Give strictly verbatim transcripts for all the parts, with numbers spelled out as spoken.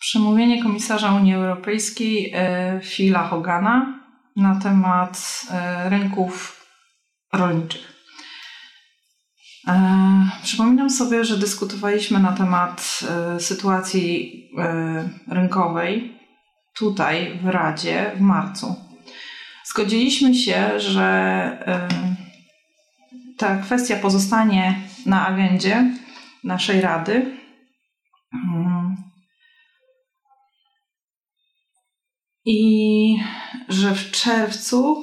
Przemówienie komisarza Unii Europejskiej Phila Hogana na temat rynków rolniczych. Przypominam sobie, że dyskutowaliśmy na temat sytuacji rynkowej tutaj w Radzie w marcu. Zgodziliśmy się, że ta kwestia pozostanie na agendzie naszej Rady. I że w czerwcu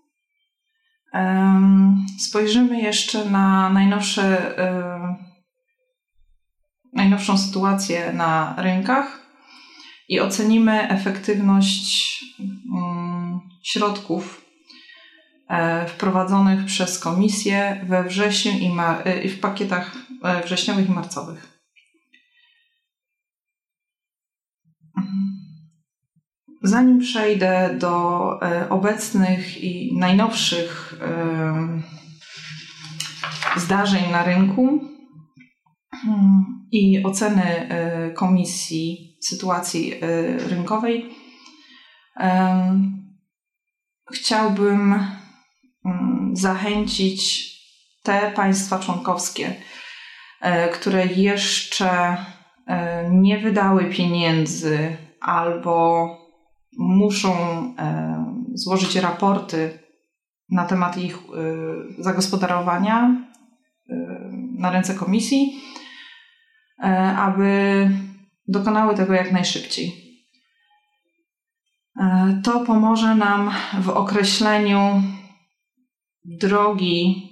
um, spojrzymy jeszcze na najnowsze, um, najnowszą sytuację na rynkach i ocenimy efektywność um, środków um, wprowadzonych przez Komisję we wrześniu i, mar- i w pakietach wrześniowych i marcowych. Zanim przejdę do e, obecnych i najnowszych e, zdarzeń na rynku hmm, i oceny e, Komisji sytuacji e, rynkowej, e, chciałbym m, zachęcić te państwa członkowskie, e, które jeszcze e, nie wydały pieniędzy albo muszą e, złożyć raporty na temat ich e, zagospodarowania e, na ręce Komisji, e, aby dokonały tego jak najszybciej. E, to pomoże nam w określeniu drogi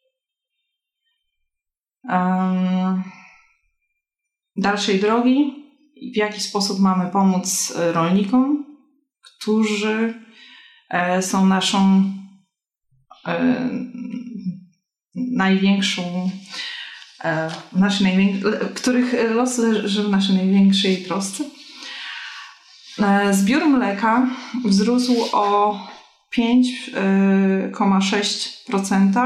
e, dalszej drogi i w jaki sposób mamy pomóc rolnikom, którzy są naszą e, największą, e, naszej najwięk- których los leży w naszej największej trosce. E, zbiór mleka wzrósł o pięć przecinek sześć procent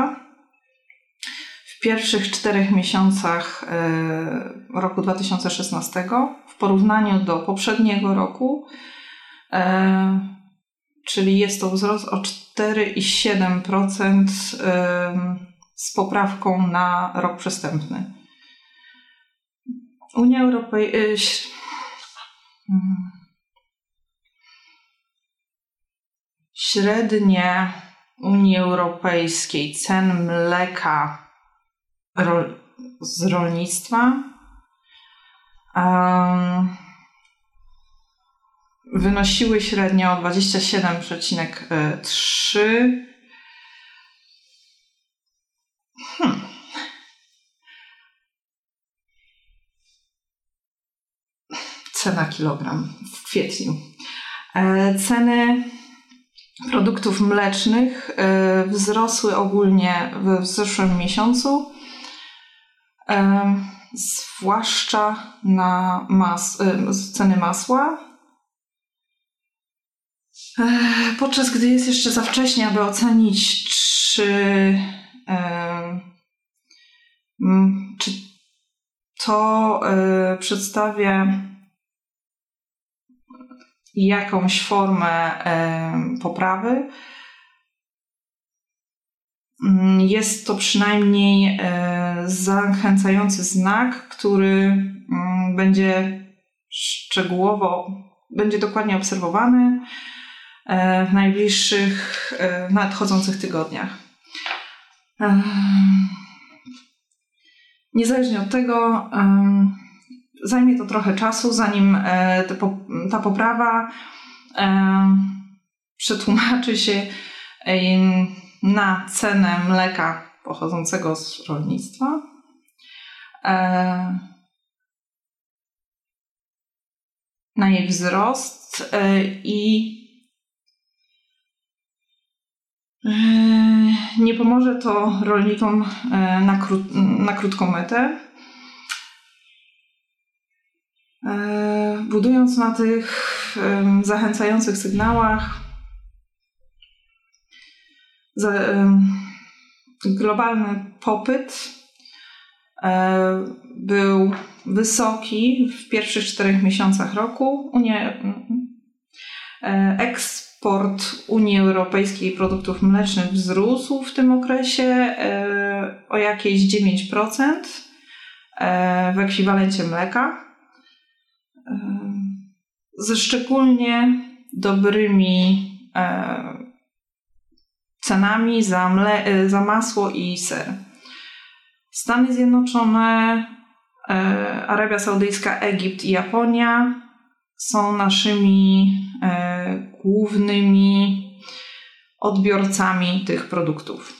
w pierwszych czterech miesiącach e, roku dwa tysiące szesnastego w porównaniu do poprzedniego roku. E, czyli jest to wzrost o cztery przecinek siedem procent e, z poprawką na rok przestępny. Unia Europejska średnie Unii Europejskiej cen mleka ro- z rolnictwa e, wynosiły średnio dwadzieścia siedem przecinek trzy. Hmm. Cena kilogram w kwietniu. E, ceny produktów mlecznych e, wzrosły ogólnie w zeszłym miesiącu, e, zwłaszcza na mas- e, ceny masła. Podczas gdy jest jeszcze za wcześnie, aby ocenić, czy, e, czy to e, przedstawia jakąś formę e, poprawy. Jest to przynajmniej e, zachęcający znak, który m, będzie szczegółowo, będzie dokładnie obserwowany w najbliższych, nadchodzących tygodniach. Niezależnie od tego, zajmie to trochę czasu, zanim ta poprawa przetłumaczy się na cenę mleka pochodzącego z rolnictwa. Na jej wzrost i nie pomoże to rolnikom na, kró- na krótką metę. Budując na tych zachęcających sygnałach, globalny popyt był wysoki w pierwszych czterech miesiącach roku. Unia, eksport Unii Europejskiej produktów mlecznych wzrósł w tym okresie o jakieś dziewięć procent w ekwiwalencie mleka. Ze szczególnie dobrymi cenami za, mle- za masło i ser. Stany Zjednoczone, Arabia Saudyjska, Egipt i Japonia są naszymi głównymi odbiorcami tych produktów.